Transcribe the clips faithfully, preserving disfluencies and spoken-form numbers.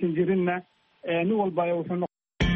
aysan jirinna nin walba wuxuu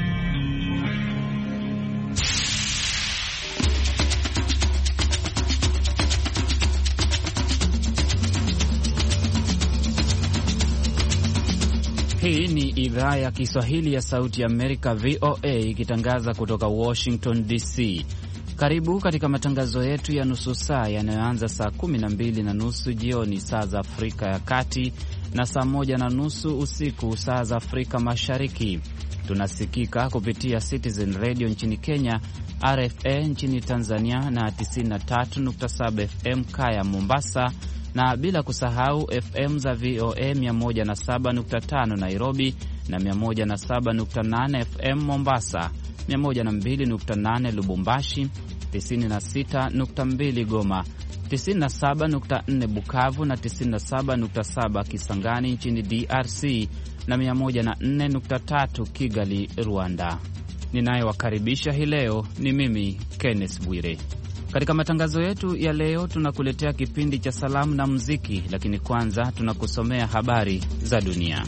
Hii ni idhaa ya Kiswahili ya Sauti ya Amerika, V O A, ikitangaza kutoka Washington D C. Karibu katika matangazo yetu ya nusu saa yanayoanza saa kumi na mbili na nusu jioni saa za Afrika ya Kati na saa moja na nusu usiku saa za Afrika Mashariki. Tunasikika kupitia Citizen Radio nchini Kenya, R F A nchini Tanzania na tisini na tatu nukta saba F M Kaya Mombasa, na bila kusahau F M za V O A mia moja na saba nukta tano Nairobi na mia moja na saba nukta nane F M Mombasa, mia moja na mbili nukta nane Lubumbashi, tisini na sita nukta mbili Goma, tisini na saba nukta nne Bukavu na tisini na saba nukta saba Kisangani nchini D R C na mia moja na nne nukta tatu Kigali, Rwanda. Ninayewakaribisha hii leo ni mimi Kenneth Bwire. Katika matangazo yetu ya leo tunakuletea kipindi cha salamu na muziki, lakini kwanza tunakusomea habari za dunia.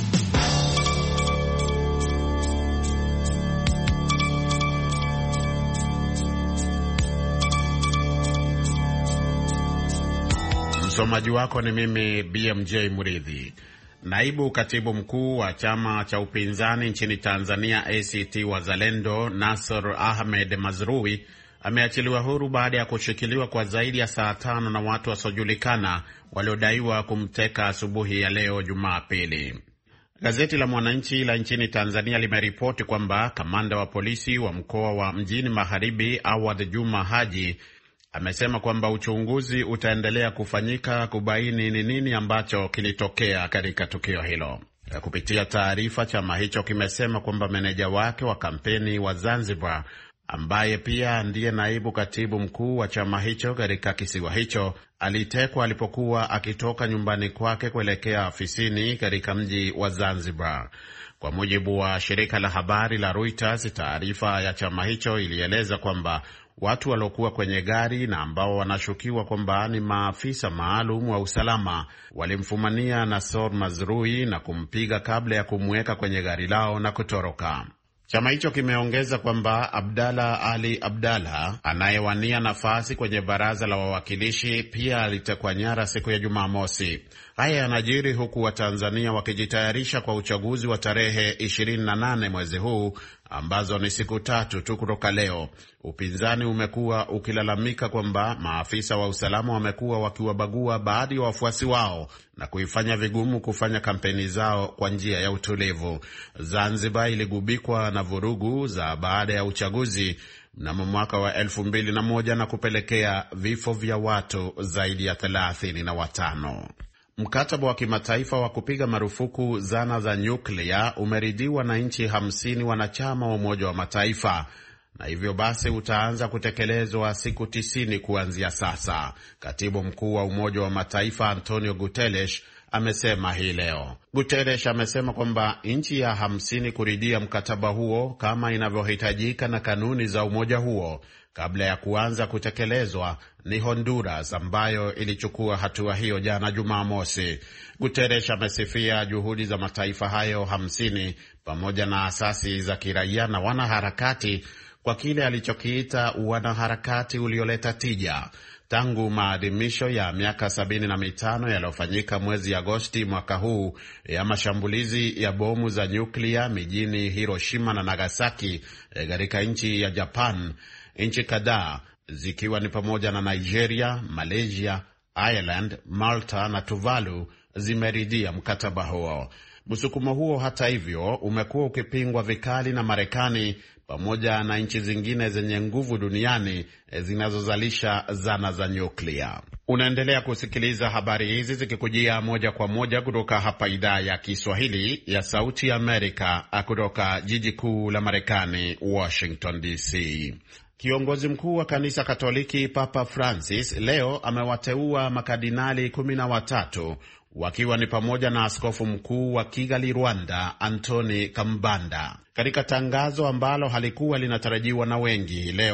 Msomaji wako ni mimi B M J Muridhi. Naibu katibu mkuu wa chama cha upinzani nchini Tanzania A C T Wazalendo, Nasr Ahmed Mazrui, ameachiliwa huru baada ya kushikiliwa kwa zaidi ya saa tano na watu wasiojulikana waliodaiwa kumteka asubuhi ya leo Jumapili. Gazeti la Mwananchi la nchini Tanzania limeripoti kwamba kamanda wa polisi wa mkoa wa Mjini Magharibi Awad Juma Haji amesema kwamba uchunguzi utaendelea kufanyika kubaini ni nini ambacho kilitokea katika tukio hilo. Kupitia taarifa, chama hicho kimesema kwamba meneja wake wa kampeni wa Zanzibar, ambaye pia ndiye naibu katibu mkuu wa chama hicho katika kisiwa hicho, alitekwa alipokuwa akitoka nyumbani kwake kuelekea ofisini katika mji wa Zanzibar. Kwa mujibu wa shirika la habari la Reuters, taarifa ya chama hicho ilieleza kwamba watu waliokuwa kwenye gari na ambao wanashukiwa kwamba ni maafisa maalum wa usalama walimfumania Nasr Mazrui na kumpiga kabla ya kumweka kwenye gari lao na kutoroka. Chama hicho kimeongeza kwamba Abdalla Ali Abdalla, anayewania nafasi kwenye baraza la wawakilishi, pia alitekwa nyara siku ya Jumamosi. Haya yanajiri huku Watanzania wakijitayarisha kwa uchaguzi wa tarehe ishirini na nane mwezi huu, ambazo ni siku tatu tu kutoka leo. Upinzani umekuwa ukilalamika kwamba maafisa wa usalama wamekuwa wakiwabagua baadhi ya wafuasi wao na kuifanya vigumu kufanya kampeni zao kwa njia ya utulivu. Zanzibar iligubikwa na vurugu za baada ya uchaguzi mnamo mwaka wa elfu mbili na moja na kupelekea vifo vya watu zaidi ya thelathini na watano. Mkataba wa kimataifa wa kupiga marufuku zana za nyuklia umeridhiwa na nchi hamsini wanachama wa Umoja wa Mataifa, na hivyo basi utaanza kutekelezwa siku tisini kuanzia sasa. Katibu mkuu wa Umoja wa Mataifa Antonio Guterres amesema hii leo. Guterres amesema kwamba nchi ya hamsini kuridhia mkataba huo kama inavyohitajika na kanuni za umoja huo kabla ya kuanza kutekelezwa ni Honduras, ambayo ilichukua hatua hiyo jana Jumamosi. Guterres amesifia juhudi za mataifa hayo hamsini pamoja na asasi za kiraia na wanaharakati kwa kile alichokiita wanaharakati ulioleta tija. Tangu maadhimisho ya miaka sabini na mitano yaliyofanyika mwezi Agosti mwaka huu ya mashambulizi ya bomu za nyuklia mijini Hiroshima na Nagasaki katika nchi ya Japan, nchi kadhaa zikiwa ni pamoja na Nigeria, Malaysia, Ireland, Malta na Tuvalu zimeridhia mkataba huo. Msukumo huo hata hivyo umekuwa ukipingwa vikali na Marekani pamoja na nchi zingine zenye nguvu duniani zinazozalisha zana za nyuklia. Unaendelea kusikiliza habari hizi zikikujia moja kwa moja kutoka hapa idhaa ya Kiswahili ya Sauti ya Amerika kutoka jiji kuu la Marekani, Washington D C. Kiongozi mkuu wa kanisa Katoliki Papa Francis leo amewateua makardinali kumi na watatu, wakiwa ni pamoja na askofu mkuu wa Kigali, Rwanda, Antoni Kambanda. Katika tangazo ambalo halikuwa linatarajiwa na wengi leo,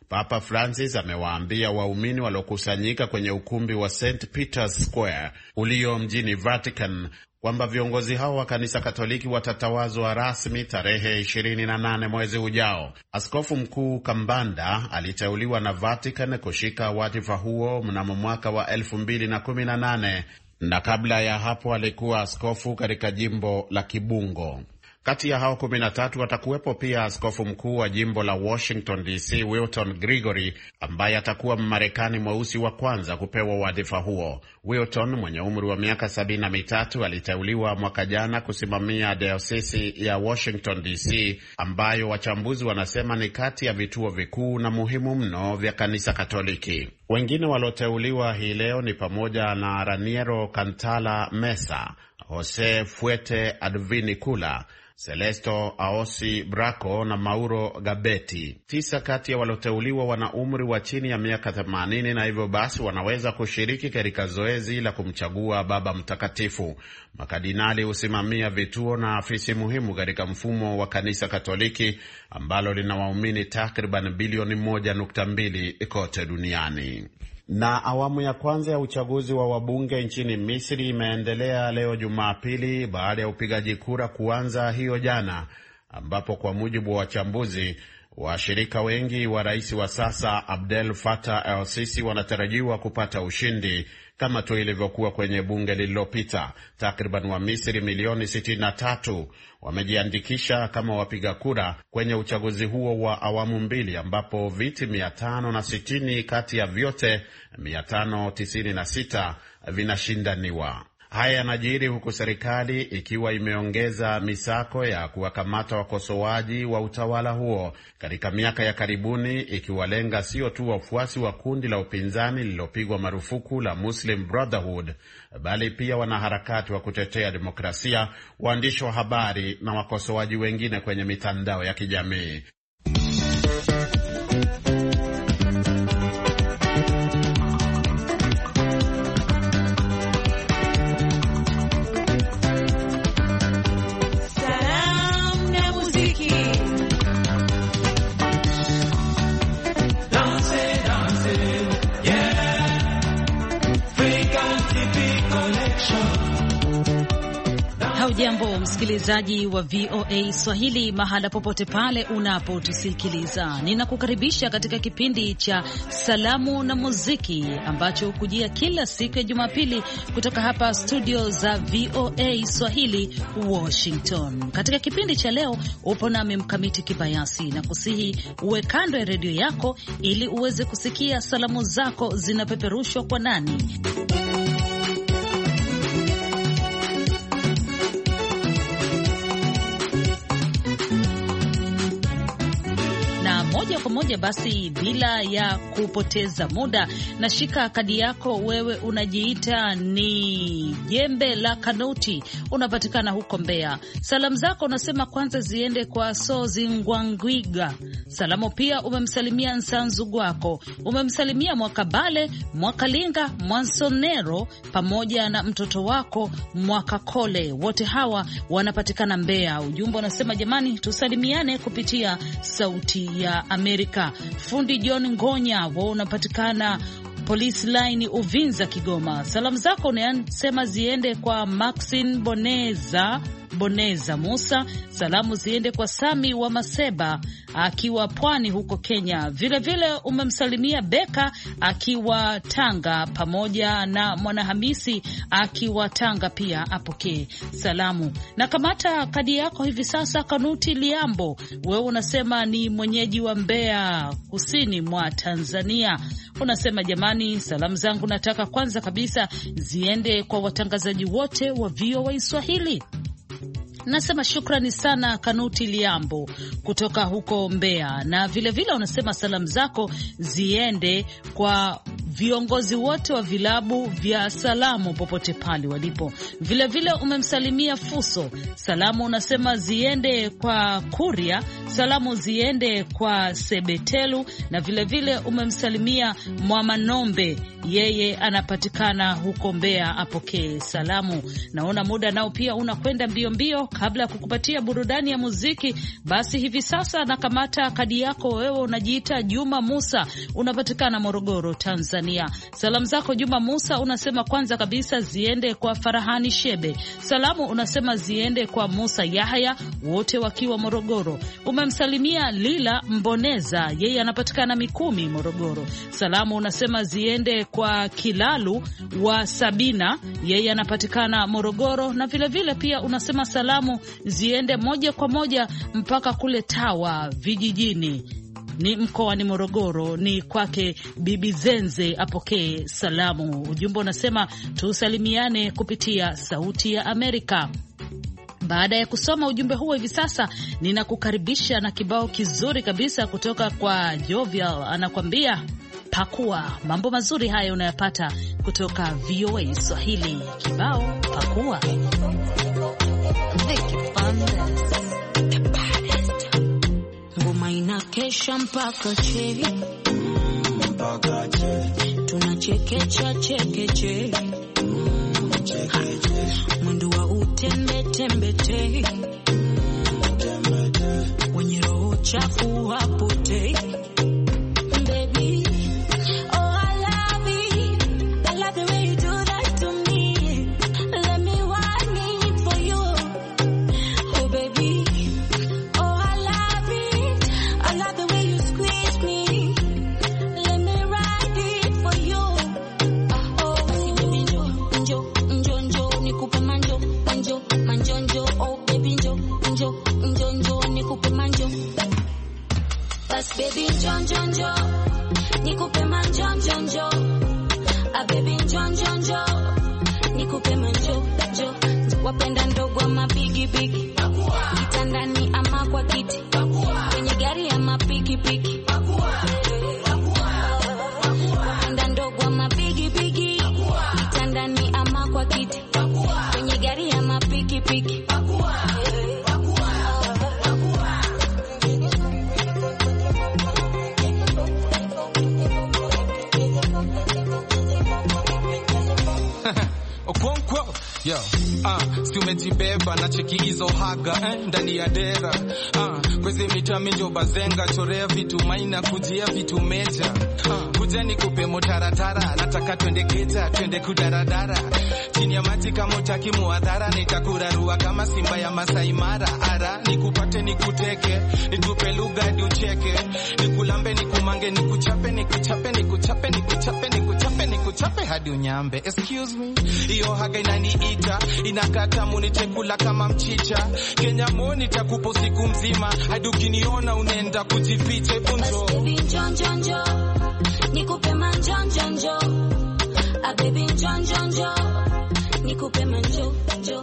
Papa Francis amewaambia waumini waliokusanyika kwenye ukumbi wa Saint Peter's Square ulio mjini Vatican kwamba viongozi hao wa kanisa Katoliki watatawazwa rasmi tarehe ishirini na nane mwezi ujao. Askofu Mkuu Kambanda aliteuliwa na Vatican kushika wadhifa huo mnamo mwaka wa elfu mbili na kumi na nane na kabla ya hapo alikuwa askofu katika jimbo la Kibungo. Kati ya hao kumi na tatu watakuwepo pia askofu mkuu wa jimbo la Washington D C Wilton Gregory, ambaye atakuwa Mmarekani mweusi wa kwanza kupewa wadhifa huo. Wilton mwenye umri wa miaka sabini na mitatu aliteuliwa mwaka jana kusimamia diocese ya Washington D C, ambayo wachambuzi wanasema ni kati ya vituo vikuu na muhimu mno vya kanisa Katoliki. Wengine walioteuliwa hii leo ni pamoja na Raniero Cantala Mesa, Jose Fuete Advinicula, Celesto Aosi Braco na Mauro Gabeti. Tisa kati ya walioteuliwa wana umri wa chini ya miaka themanini na hivyo basi wanaweza kushiriki katika zoezi la kumchagua Baba Mtakatifu. Makardinali husimamia vituo na afisi muhimu katika mfumo wa kanisa Katoliki ambalo lina waumini takriban bilioni moja nukta mbili kote duniani. Na awamu ya kwanza ya uchaguzi wa wabunge nchini Misri imeendelea leo Jumapili baada ya upigaji kura kuanza hiyo jana, ambapo kwa mujibu wa wachambuzi, washirika wengi wa rais wa sasa Abdel Fattah el-Sisi wanatarajiwa kupata ushindi kama tu ilivyokuwa kwenye bunge lililopita. Takriban wa Misri milioni sitini na tatu wamejiandikisha kama wapiga kura kwenye uchaguzi huo wa awamu mbili, ambapo viti mia tano na sitini kati ya vyote mia tano tisini na sita vinashindaniwa. Haya yanajiri huku serikali ikiwa imeongeza misako ya kuwakamata wakosoaji wa utawala huo katika miaka ya karibuni, ikiwalenga sio tu wafuasi wa kundi la upinzani lililopigwa marufuku la Muslim Brotherhood, bali pia wanaharakati wa kutetea demokrasia, waandishi wa habari na wakosoaji wengine kwenye mitandao ya kijamii. Hujambo msikilizaji wa V O A Swahili mahala popote pale unapotusikiliza. Ninakukaribisha katika kipindi cha Salamu na Muziki ambacho hukujia kila siku ya Jumapili kutoka hapa studio za V O A Swahili Washington. Katika kipindi cha leo upo nami Mkamiti Kibayasi, na kusihi uwe kando ya redio yako ili uweze kusikia salamu zako zinapeperushwa kwa nani. Moja kwa moja basi bila ya kupoteza muda, na shika kadi yako. Wewe unajiita ni Jembe la Kanuti, unapatikana huko Mbeya. Salamu zako unasema kwanza ziende kwa Sozi Ngwangwiga. Salamu pia umemsalimia Nsanzu Gwako, umemsalimia Mwakabale, Mwakalinga, Mwansonero pamoja na mtoto wako Mwakakole. Wote hawa wanapatikana Mbeya. Ujumbe unasema jamani, tusalimiane kupitia Sauti ya Amerika. Fundi John Ngonya, wao unapatikana Police Line Uvinza, Kigoma. Salamu zako unasema ziende kwa Maxine Boneza Boneza Musa. Salamu ziende kwa Sami wa Maseba akiwa Pwani huko Kenya. Vile vile umemsalimia Beka akiwa Tanga pamoja na Mwanahamisi akiwa Tanga, pia apokee salamu. Na kamata kadi yako hivi sasa, Kanuti Liambo, wewe unasema ni mwenyeji wa Mbeya kusini mwa Tanzania. Unasema jamani, salamu zangu nataka kwanza kabisa ziende kwa watangazaji wote wa V O A Swahili. Nasema shukrani sana Kanuti Liambo kutoka huko Mbeya. Na vile vile unasema salamu zako ziende kwa viongozi wote wa vilabu vya salamu popote pale walipo. Vile vile umemsalimia Fuso, salamu unasema ziende kwa Kuria, salamu ziende kwa Sebetelu, na vile vile umemsalimia Mwamanombe, yeye anapatikana huko Mbeya, apokee salamu. Naona muda nao pia unakwenda mbio mbio. Kabla ya kukupatia burudani ya muziki, basi hivi sasa nakamata kadi yako. Wewe unajiita Juma Musa, unapatikana Morogoro, Tanzania. Salamu zako Juma Musa unasema kwanza kabisa ziende kwa Farahani Shebe, salamu unasema ziende kwa Musa Yahya, wote wakiwa Morogoro. Umemsalimia Lila Mboneza, yeye anapatikana Mikumi, Morogoro. Salamu unasema ziende kwa Kilalu wa Sabina, yeye anapatikana Morogoro, na vile vile pia unasema salamu ziende moja kwa moja mpaka kule Tawa vijijini, ni mkoani Morogoro, ni kwake Bibi Zenze, apokee salamu. Ujumbe unasema tusalimiane kupitia Sauti ya Amerika. Baada ya kusoma ujumbe huo, hivi sasa ninakukaribisha na kibao kizuri kabisa kutoka kwa Jovial, anakwambia Pakua. Mambo mazuri haya unayapata kutoka V O A Swahili. Kibao Pakua. Ngoma inakesha mpaka che, mpaka che, tunachekecha chekeche, mwendo wa utembe tembe te, wenye roho chafu hapote. Baby John John Jo, nikupe manjo John a baby John John Jo, nikupe manjo Jo, wapenda ndogo ama bigi bigi, kitandani ama kwa kiti, kwenye gari ama piki piki, wapenda ndogo ama bigi bigi, kitandani ama kwa kiti, kwenye gari ama piki piki. Yo, ah, si umejibeba na cheki hizo haga eh, ndani ya dera ah, kwezi mita minjo bazenga, chorea vitu maina, kujia vitu meja ah, kuja nikupe motaratara, nataka twende keta, twende kudaradara, chini ya maji kama utaki muadhara, nitakurarua kama simba ya Masai Mara, ara, nikupate nikuteke, nitupe lugha hadi ucheke, nikulambe nikumange, nikuchape, nikuchape, nikuchape, nikuchape, nikuchape, nikuchape hadi unyambe. Excuse me, iyo haga inani ita, inakata munitekula kama mchicha, Kenya moni takupo siku mzima, hadi ukiniona unaenda kujifiche bunjo. Baby John John Jo, nikupe manjon John Jo, a baby John John Jo, nikupe manjo Jo.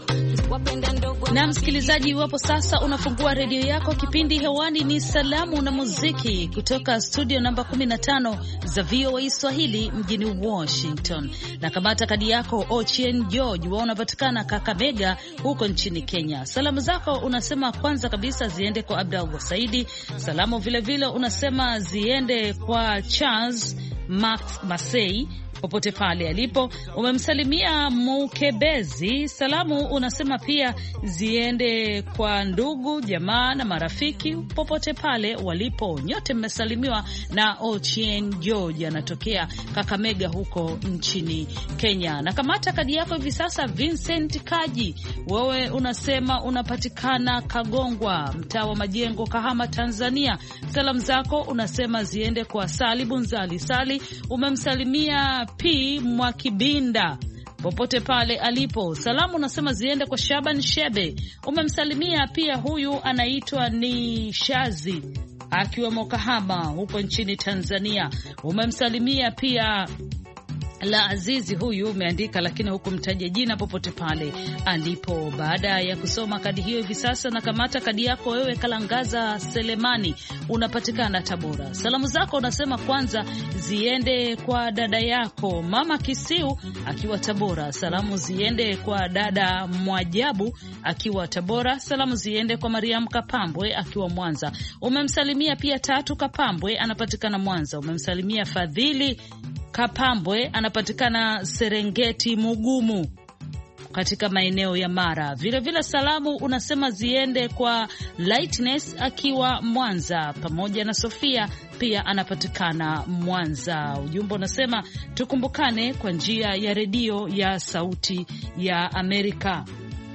Na msikilizaji, wapo sasa unafungua redio yako, kipindi hewani ni salamu na muziki kutoka studio namba kumi na tano za V O A Swahili mjini Washington. Na kamata kadi yako Ochieng George, wao unapatikana Kakamega huko nchini Kenya. Salamu zako unasema kwanza kabisa ziende kwa Abdallah Saidi, salamu vile vile unasema ziende kwa Charles Max Masei popote pale alipo. Umemsalimia Mukebezi, salamu unasema pia ziende kwa ndugu jamaa na marafiki popote pale walipo. Nyote mmesalimiwa na Ochieng George, anatokea Kakamega huko nchini Kenya. Na kamata kadi yako hivi sasa Vincent Kaji, wewe unasema unapatikana Kagongwa, mtaa wa Majengo, Kahama, Tanzania. Salamu zako unasema ziende kwa Sali Bunzali Sali, umemsalimia P Mwakibinda popote pale alipo. Salamu unasema ziende kwa Shaban Shebe, umemsalimia pia huyu anaitwa ni Shazi akiwa Mokahama huko nchini Tanzania. Umemsalimia pia la Azizi huyu umeandika, lakini hukumtaja jina popote pale alipo. Baada ya kusoma kadi hiyo, hivi sasa na kamata kadi yako wewe, Kalangaza Selemani, unapatikana Tabora. Salamu zako unasema kwanza ziende kwa dada yako Mama Kisiu akiwa Tabora. Salamu ziende kwa dada Mwajabu akiwa Tabora. Salamu ziende kwa Mariam Kapambwe akiwa Mwanza. Umemsalimia pia Tatu Kapambwe, anapatikana Mwanza. Umemsalimia Fadhili Kapambwe, anapatikana Serengeti Mugumu katika maeneo ya Mara. Vile vile salamu unasema ziende kwa Lightness akiwa Mwanza, pamoja na Sofia pia anapatikana Mwanza. Ujumbe unasema tukumbukane kwa njia ya redio ya Sauti ya Amerika.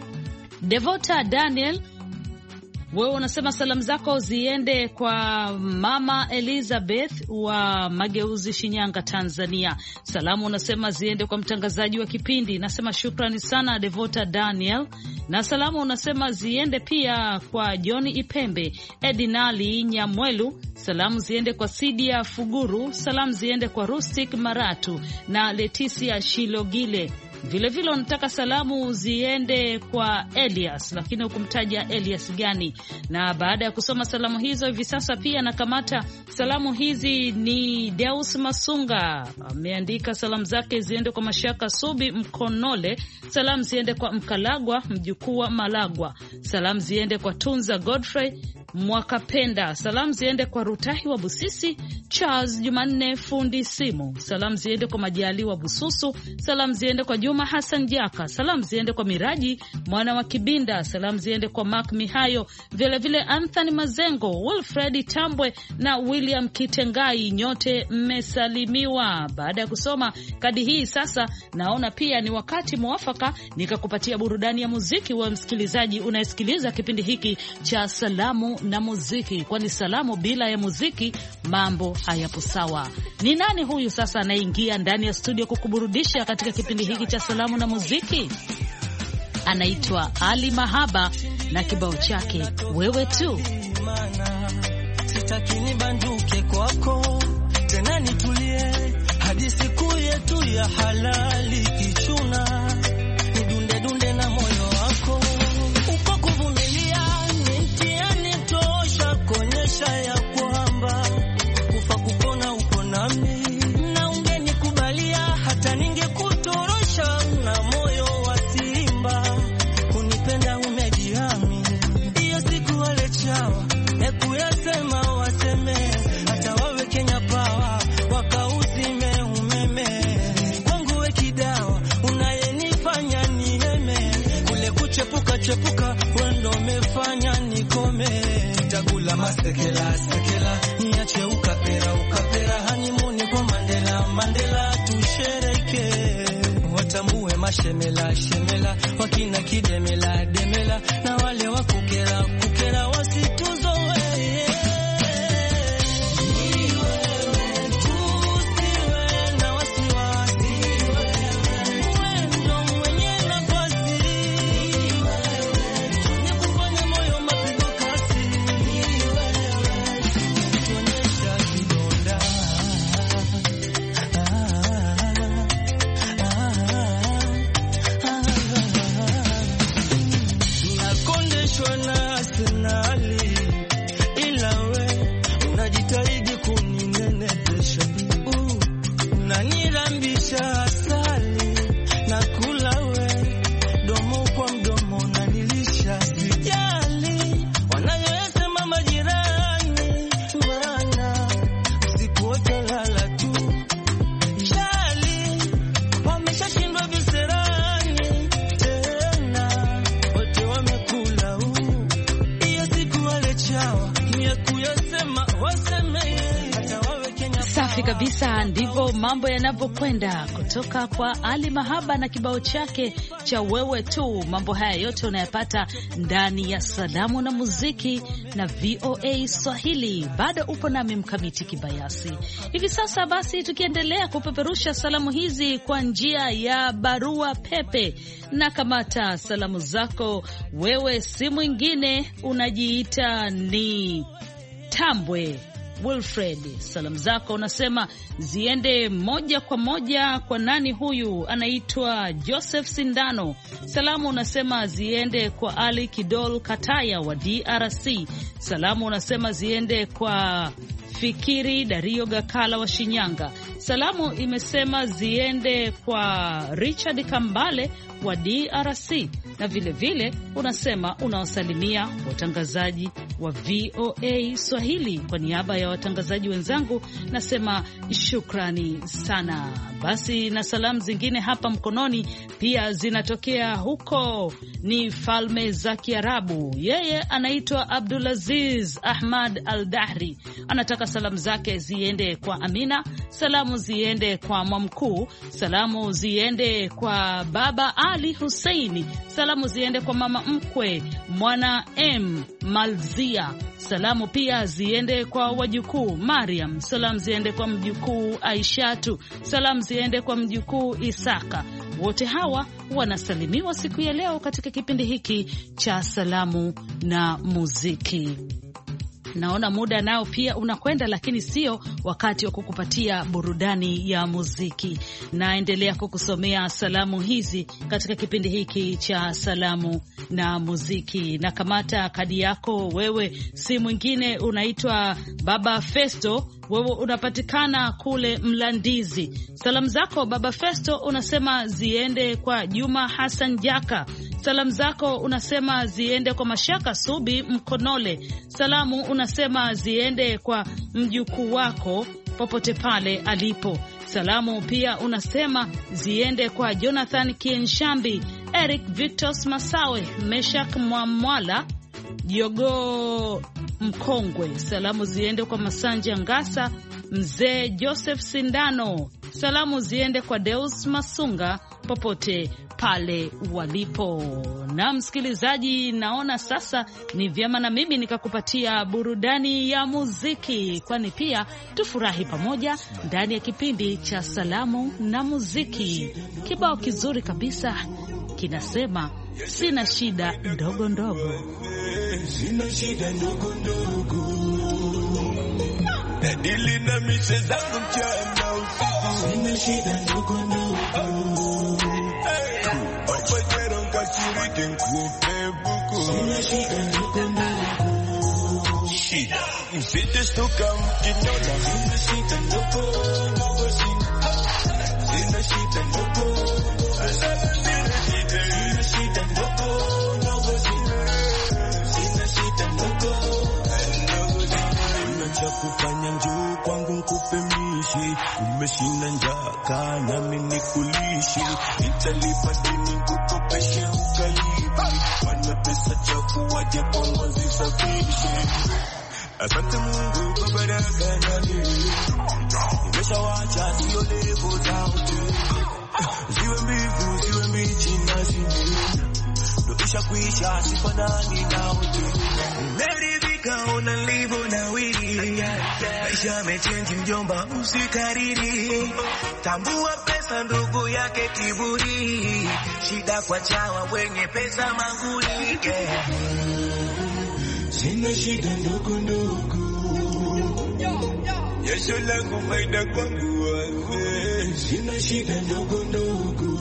Devota Daniel, wewe unasema salamu zako ziende kwa Mama Elizabeth wa Mageuzi, Shinyanga, Tanzania. Salamu unasema ziende kwa mtangazaji wa kipindi. Nasema shukrani sana Devota Daniel. Na salamu unasema ziende pia kwa John Ipembe, Edinali Nyamwelu. Salamu ziende kwa Sidia Fuguru. Salamu ziende kwa Rustic Maratu na Leticia Shilogile. Vile vile unataka salamu ziende kwa Elias, lakini hukumtaja Elias gani. Na baada ya kusoma salamu hizo, hivi sasa pia nakamata salamu hizi. Ni Deus Masunga ameandika salamu zake ziende kwa Mashaka Subi Mkonole. Salamu ziende kwa Mkalagwa mjukuu wa Malagwa. Salamu ziende kwa Tunza Godfrey Mwakapenda. Salamu ziende kwa Rutahi wa Busisi, Charles Jumanne fundi simu. Salamu ziende kwa Majali wa Bususu. Salamu ziende kwa Juma Hassan Jaka. Salamu ziende kwa Miraji mwana wa Kibinda. Salamu ziende kwa Mark Mihayo, vile vile Anthony Mazengo, Wilfred Tambwe na William Kitengai. Nyote mmesalimiwa. Baada ya kusoma kadi hii, sasa naona pia ni wakati mwafaka nikakupatia burudani ya muziki wa msikilizaji unayesikiliza kipindi hiki cha Salamu na Muziki, kwani salamu bila ya muziki mambo hayapo sawa. Ni nani huyu sasa anaingia ndani ya studio kukuburudisha katika kipindi hiki cha Salamu na Muziki? Anaitwa Ali Mahaba na kibao chake Wewe Tu. Sitaki nibanduke kwako tena, nitulie hadi siku yetu ya halali kichuna, nidunde dunde na moyo wako. Uko kuvumilia ni mtihani tosha kuonyesha ya kwamba kufa kupona uko nami, na ungenikubalia hata ningekutorosha na moyo wa simba. Kunipenda umejihami, hiyo siku wale chawa nekuyasema waseme, hata wawe Kenya Power wakauzime umeme. Kwangu we kidawa unayenifanya niheme, kule kuchepuka chepuka wendo umefanya nikome. Takula masekela sekela niache ukapera ukapera, hanimuni kwa Mandela Mandela tushereke. Watambue mashemela shemela wakina kidemela demela, na wale wakukera kukera wasituzoe. Kabisa ndivyo mambo yanavyokwenda kutoka kwa Ali Mahaba na kibao chake cha Wewe Tu. Mambo haya yote unayapata ndani ya Salamu na Muziki na V O A Swahili. Bado upo nami Mkamiti Kibayasi hivi sasa. Basi tukiendelea kupeperusha salamu hizi kwa njia ya barua pepe, na kamata salamu zako wewe, si mwingine unajiita ni Tambwe Wilfred. Salamu zako unasema ziende moja kwa moja kwa nani huyu? Anaitwa Joseph Sindano. Salamu unasema ziende kwa Ali Kidol Kataya wa D R C. Salamu unasema ziende kwa Fikiri Dario Gakala wa Shinyanga. Salamu imesema ziende kwa Richard Kambale wa D R C, na vile vile unasema unawasalimia watangazaji wa V O A Swahili. Kwa niaba ya watangazaji wenzangu nasema shukrani sana. Basi na salamu zingine hapa mkononi pia zinatokea huko, ni Falme za Kiarabu. Yeye anaitwa Abdulaziz Ahmad Al-Dahri, anataka salamu zake ziende kwa Amina, salamu ziende kwa Mwamkuu, salamu ziende kwa Baba Ali Huseini, salamu ziende kwa mama mkwe Mwana M Malzia, salamu pia ziende kwa wajukuu Mariam, salamu ziende kwa mjukuu Aishatu, salamu ziende kwa mjukuu Isaka. Wote hawa wanasalimiwa siku ya leo katika kipindi hiki cha salamu na muziki. Naona muda nao pia unakwenda, lakini sio wakati wa kukupatia burudani ya muziki. Naendelea kukusomea salamu hizi katika kipindi hiki cha salamu na muziki. Na kamata kadi yako, wewe si mwingine, unaitwa Baba Festo. Wewe unapatikana kule Mlandizi. Salamu zako Baba Festo unasema ziende kwa Juma Hassan Jaka. Salamu zako unasema ziende kwa Mashaka Subi Mkonole. Salamu unasema ziende kwa mjukuu wako popote pale alipo. Salamu pia unasema ziende kwa Jonathan Kienshambi, Eric Victos Masawe, Meshak Mwamwala, Jogo Mkongwe. Salamu ziende kwa Masanja Ngasa, Mzee Joseph Sindano. Salamu ziende kwa Deus Masunga popote pale walipo. Na msikilizaji, naona sasa ni vyema na mimi nikakupatia burudani ya muziki, kwani pia tufurahi pamoja ndani ya kipindi cha salamu na muziki. Kibao kizuri kabisa kinasema sina shida ndogo ndogo. Sina shida ndogo ndogo, nadili na mishe zangu mchana usiku. Sina shida ndogo ndogo, opajero nkashiriki nkupe buku. Sina shida ndogo ndogo, shida msije stuka mkinyona. Sina shida ndogo ndogo, sina shida ndogo, sina shida ndogo ndogo, sina shida ndogo ndogo. Unacha kufanya njoo kwangu nkupe mishi, umeshinda njaa kana mimi nikulishi. Nitalipa deni kukopeshe ukalibi, wana pesa chafu waje kwangu zisafishe. Asante Mungu kwa baraka na mimi, nimeshawacha sio levo zote. Ziwe mbivu ziwe mbichi na zingine, ndoisha kuisha sifanani na wote. Umeridhika unalivo na wili, maisha mechenji mjomba usikariri. Tambua pesa ndugu yake kiburi, shida kwa chawa wenye pesa manguli. Sina shida ndogo ndogo, Yesu langu faida kwangu wewe. Sina shida ndogo ndogo,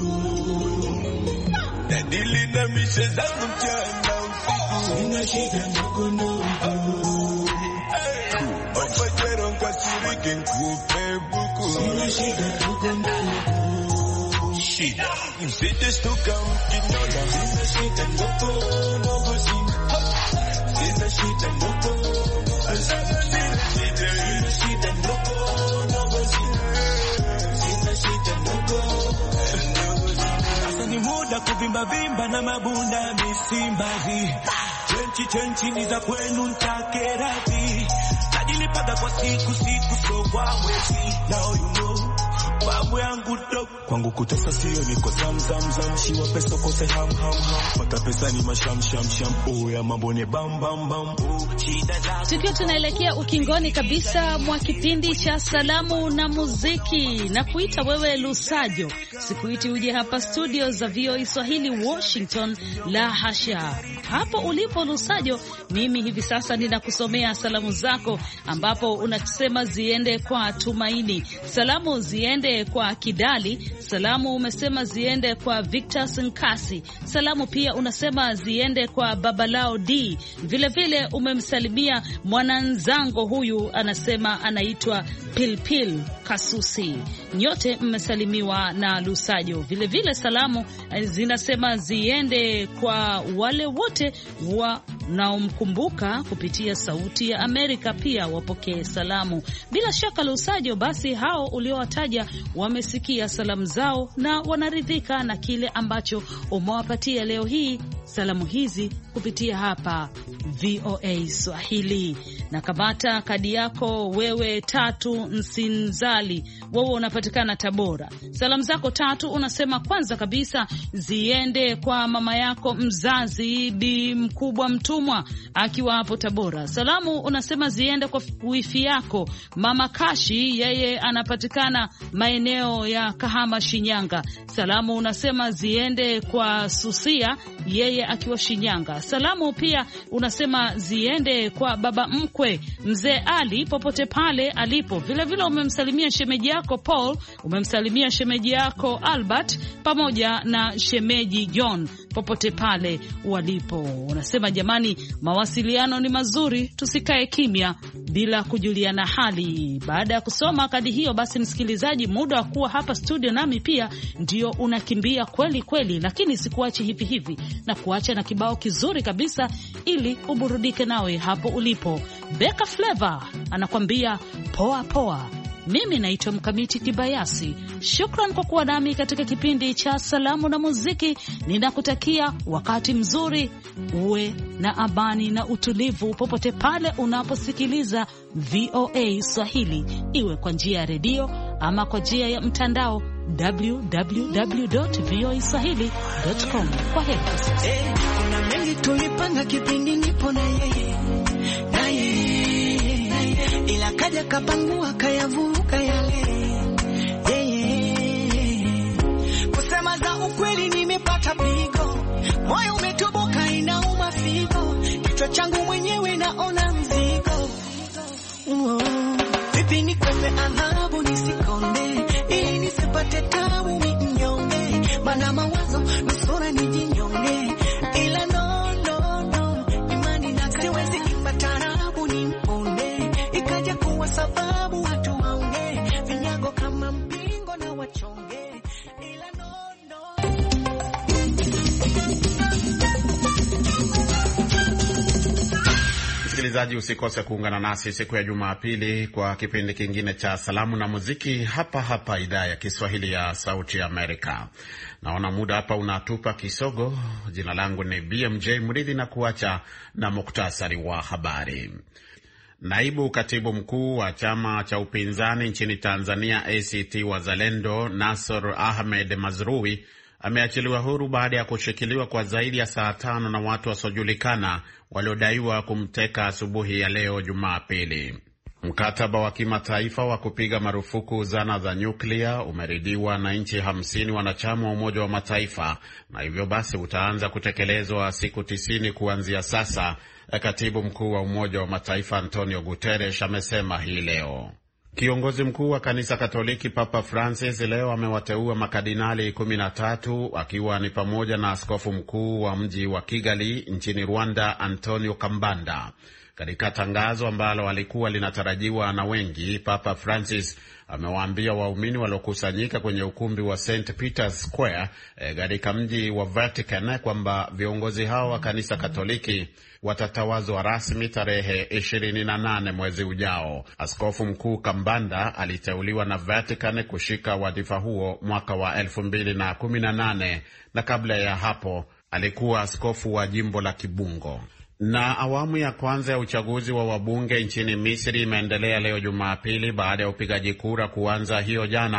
nadili na mishe zangu mchana usiku. Sina shida ndogo ndogo, opajero nkashiriki nkupe buku. Sina shida ndogo ndogo, shida msije stuka mkinyona. Sina shida ndogo ndogo, sina shida ndogo, sina shida ndogo ndogo, sina shida ndogo ndogo. Sasa ni muda kuvimba vimba na mabunda misimbazi. Chenchi chenchi ni za kwenu ntake radhi, najilipaga kwa siku siku so kwa mwezi. Now you know babu yangu dog. Kwangu kutesa sio niko zam zam zam. Shiwa pesa kose ham ham ham. Pata pesa ni masham sham sham. Oh ya mambo ni bam bam bam. Tukiwa tunaelekea ukingoni kabisa mwa kipindi cha salamu na muziki, na kuita wewe Lusajo. Sikuiti uje hapa studio za V O A Swahili Washington, la hasha. Hapo ulipo Lusajo, mimi hivi sasa ninakusomea salamu zako, ambapo unasema ziende kwa Tumaini, salamu ziende kwa Kidali, salamu umesema ziende kwa Victor Sinkasi, salamu pia unasema ziende kwa Babalao D. Vile vile umemsalimia mwananzango, huyu anasema anaitwa Pilpil Kasusi. Nyote mmesalimiwa na Lusajo. Vile vile salamu zinasema ziende kwa wale wote wanaomkumbuka kupitia Sauti ya Amerika, pia wapokee salamu. Bila shaka Lusajo, basi hao uliowataja wamesikia salamu zao na wanaridhika na kile ambacho umewapatia leo hii salamu hizi kupitia hapa V O A Swahili. Na kamata kadi yako wewe Tatu Nsinzali, wewe unapatikana Tabora. Salamu zako Tatu unasema kwanza kabisa ziende kwa mama yako mzazi Bi Mkubwa Mtumwa akiwa hapo Tabora. Salamu unasema ziende kwa wifi yako Mama Kashi, yeye anapatikana maeneo ya Kahama Shinyanga. Salamu unasema ziende kwa Susia, yeye akiwa Shinyanga. Salamu pia unasema ziende kwa baba mkwe Mzee Ali popote pale alipo. Vile vile umemsalimia shemeji yako Paul, umemsalimia shemeji yako Albert pamoja na shemeji John popote pale walipo. Unasema jamani, mawasiliano ni mazuri, tusikae kimya bila kujuliana hali. Baada ya kusoma kadi hiyo, basi msikilizaji, muda wa kuwa hapa studio nami pia ndio unakimbia kweli kweli, lakini sikuachi hivi hivi na kuacha na kibao kizuri kabisa ili uburudike nawe hapo ulipo. Beka Flavor anakwambia poa poa. Mimi naitwa Mkamiti Kibayasi. Shukran kwa kuwa nami katika kipindi cha salamu na muziki. Ninakutakia wakati mzuri, uwe na amani na utulivu popote pale unaposikiliza V O A Swahili, iwe kwa njia ya redio ama kwa njia ya mtandao w w w dot v o a swahili dot com. Kwa heri sasa. Hey, kuna mengi tulipanga kipindi nipo na yeye na yeye, ila kaja kapangua kayavuka yale. Yeye kusema za ukweli nimepata pigo, moyo umetoboka inauma figo, kichwa changu mwenyewe naona mzigo. Oh, vipi nikwepe adhabu nisikonde, ili nisipate tabu mnyonge, mana mawazo nusura nijinyonge, ila no no no imani na siwezi ipata rabu ni mponde, ikaja kuwa sababu watu waonge vinyago kama mpingo na wachonge, ila no no. Msikilizaji, usikose kuungana nasi siku ya Jumapili kwa kipindi kingine cha salamu na muziki hapa hapa idhaa ya Kiswahili ya Sauti ya Amerika. Naona muda hapa unatupa kisogo. Jina langu ni B M J Mridhi na kuacha na muktasari wa habari. Naibu katibu mkuu wa chama cha upinzani nchini Tanzania A C T Wazalendo, Nasor Ahmed Mazrui, ameachiliwa huru baada ya kushikiliwa kwa zaidi ya saa tano na watu wasiojulikana waliodaiwa kumteka asubuhi ya leo Jumapili. Mkataba wa kimataifa wa kupiga marufuku zana za nyuklia umeridhiwa na nchi hamsini wanachama wa Umoja wa Mataifa, na hivyo basi utaanza kutekelezwa siku tisini kuanzia sasa, katibu mkuu wa Umoja wa Mataifa Antonio Guterres amesema hii leo. Kiongozi mkuu wa kanisa Katoliki Papa Francis leo amewateua makardinali kumi na tatu, akiwa ni pamoja na askofu mkuu wa mji wa Kigali nchini Rwanda Antonio Kambanda. Katika tangazo ambalo alikuwa linatarajiwa na wengi, Papa Francis amewaambia waumini waliokusanyika kwenye ukumbi wa Saint Peter's Square katika e, mji wa Vatican kwamba viongozi hao wa kanisa Katoliki watatawazwa rasmi tarehe ishirini na nane mwezi ujao. Askofu mkuu Kambanda aliteuliwa na Vatican kushika wadhifa huo mwaka wa elfu mbili na kumi na nane na kabla ya hapo alikuwa askofu wa jimbo la Kibungo. Na awamu ya kwanza ya uchaguzi wa wabunge nchini Misri imeendelea leo Jumapili baada ya upigaji kura kuanza hiyo jana,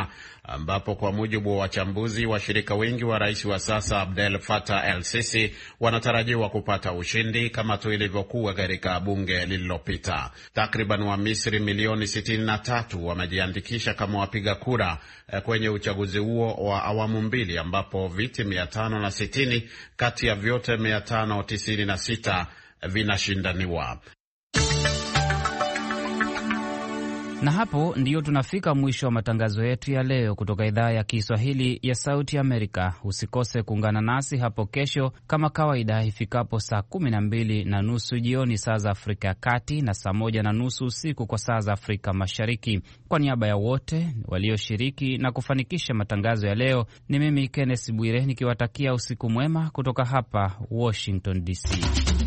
ambapo kwa mujibu wa wachambuzi, washirika wengi wa rais wa sasa Abdel Fattah el-Sisi wanatarajiwa kupata ushindi kama tu ilivyokuwa katika bunge lililopita. Takriban wa Misri milioni sitini na tatu wamejiandikisha kama wapiga kura kwenye uchaguzi huo wa awamu mbili, ambapo viti mia tano na sitini kati ya vyote mia tano tisini na sita vinashindaniwa. Na hapo ndiyo tunafika mwisho wa matangazo yetu ya leo kutoka idhaa ya Kiswahili ya Sauti Amerika. Usikose kuungana nasi hapo kesho kama kawaida ifikapo saa kumi na mbili na nusu jioni saa za Afrika ya Kati na saa moja na nusu usiku kwa saa za Afrika Mashariki. Kwa niaba ya wote walioshiriki na kufanikisha matangazo ya leo, ni mimi Kenneth Bwire nikiwatakia usiku mwema kutoka hapa Washington D C.